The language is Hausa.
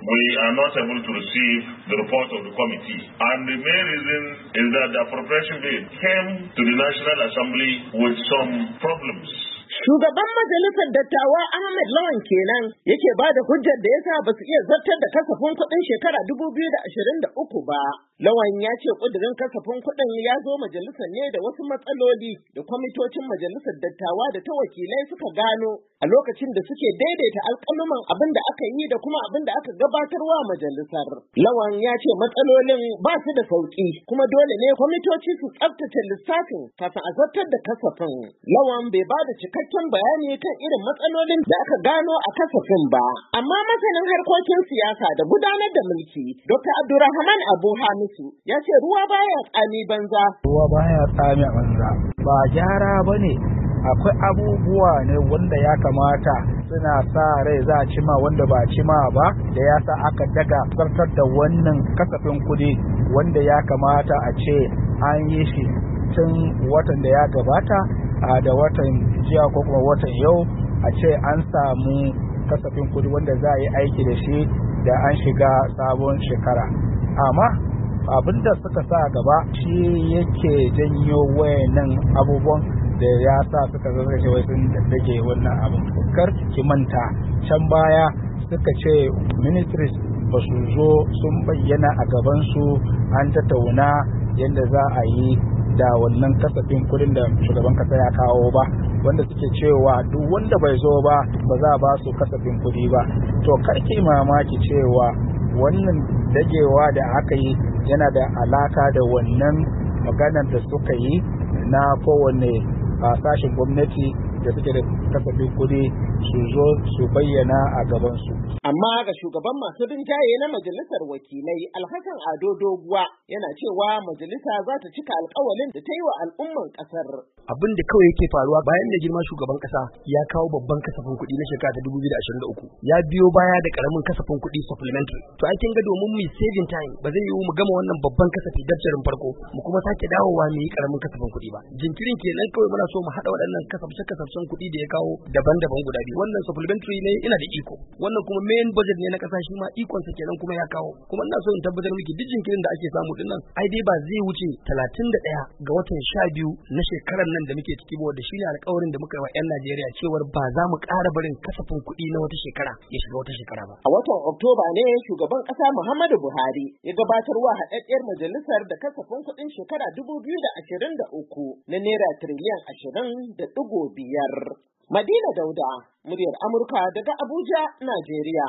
we are not able to receive the report of the committee. And the main reason is that the appropriation bill came to the National Assembly with some problems. Shugaban Majalisar Dattawa Ahmed Lawan kenan yake ba da hujjar da yasa ba su iya zartar da kasafin kuɗin shekara 2023 ba. Lawan ya ce ƙudurin kasafin kuɗin ya zo majalisar ne da wasu matsaloli da kwamitocin majalisar dattawa da ta wakilai suka gano a lokacin da suke daidaita alƙaluman abin da aka yi da kuma abin da aka gabatarwa majalisar. Lawan ya ce matsalolin ba su da sauƙi kuma dole ne kwamitoci su tsabtace lissafin kafin a zartar da kasafin. Lawan bai ba da cikakken bayani kan irin matsalolin da aka gano a kasafin ba. Amma masanin harkokin siyasa da gudanar da mulki, Dr. Abdulrahman Abu Hamisu ya ce ruwa baya tsami banza. Ruwa baya tsami banza. Ba gyara bane. Akwai abubuwa ne wanda ya kamata suna sa rai za a cima wanda ba cima ba da ya sa aka daga zartar da wannan kasafin kuɗi wanda ya kamata a ce an yi shi tun watan da ya gabata da watan jiya ko kuma watan yau a ce an samu kasafin kuɗi wanda za a yi aiki da shi da an shiga sabon shekara. Amma abin da suka sa gaba shi yake janyo wayannan abubuwan da ya sa suka zarce wai sun dage wannan abin. Kar ki manta can baya suka ce ministries ba su zo sun bayyana a gaban su an tattauna yadda za a yi da wannan kasafin kudin da shugaban kasa ya kawo ba, wanda suke cewa duk wanda bai zo ba ba za a ba su kasafin kudi ba. To karki mamaki cewa wannan dagewa da aka yi yana da alaka da wannan maganar da suka yi na kowane sashen gwamnati da suke da kasafin kudi su zo su bayyana a gabansu. Amma ga shugaban masu rinjaye na majalisar wakilai Alhassan Ado Doguwa yana cewa majalisa za ta cika alkawalin da ta yi wa al'umman kasar. Abin da kawai yake faruwa bayan da girma shugaban kasa ya kawo babban kasafin kuɗi na shekara ta 2023 ya biyo baya da karamin kasafin kuɗi supplementary. To ai kin ga domin mu saving time ba zai yi mu gama wannan babban kasafi daftarin farko mu kuma sake dawowa mu yi karamin kasafin kuɗi ba. Jinkirin kenan kawai muna so mu haɗa waɗannan kasafce-kasafcen kuɗi da ya kawo daban-daban guda biyu. Wannan supplementary ne ina da iko. Wannan kuma main budget ne na kasa shi ma ikon sa kenan kuma ya kawo. Kuma ina so in tabbatar miki duk jinkirin da ake samu dinnan ai dai ba zai wuce 31 ga watan 12 na shekarar nan da muke ciki ba, wanda shine alƙawarin da muka yi wa 'yan Najeriya cewar ba za mu ƙara barin kasafin kuɗi na wata shekara ya shiga wata shekara ba. A watan Oktoba ne shugaban ƙasa Muhammadu Buhari ya gabatarwa haɗaɗɗiyar majalisar da kasafin kuɗin shekara 2023 na naira tiriliyan 20.5. Madina Dauda, muryar Amurka daga Abuja, Najeriya.